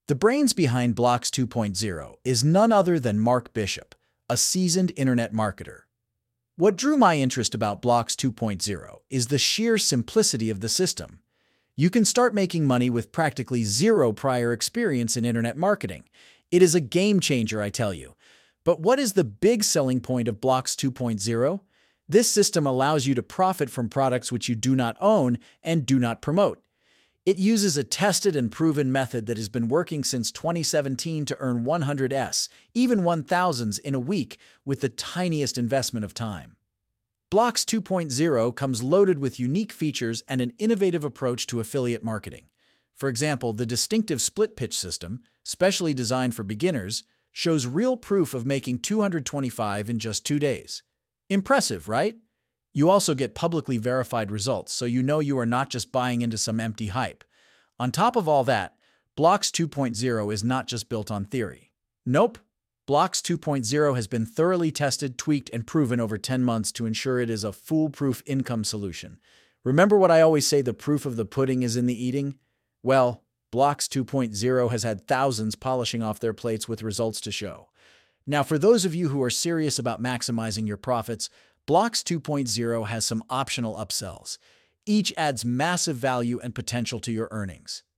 The brains behind Blocks 2.0 is none other than Mark Bishop, a seasoned internet marketer. What drew my interest about Blocks 2.0 is the sheer simplicity of the system. You can start making money with practically zero prior experience in internet marketing. It is a game changer, I tell you. But what is the big selling point of Blocks 2.0? This system allows you to profit from products which you do not own and do not promote. It uses a tested and proven method that has been working since 2017 to earn 100s, even 1000s in a week with the tiniest investment of time. Blocks 2.0 comes loaded with unique features and an innovative approach to affiliate marketing. For example, the distinctive split pitch system, specially designed for beginners, shows real proof of making 225 in just 2 days. Impressive, right? You also get publicly verified results, so you know you are not just buying into some empty hype. On top of all that, Blocks 2.0 is not just built on theory. Nope. Blocks 2.0 has been thoroughly tested, tweaked, and proven over 10 months to ensure it is a foolproof income solution. Remember what I always say, the proof of the pudding is in the eating? Well, Blocks 2.0 has had thousands polishing off their plates with results to show. Now, for those of you who are serious about maximizing your profits, Blocks 2.0 has some optional upsells. Each adds massive value and potential to your earnings.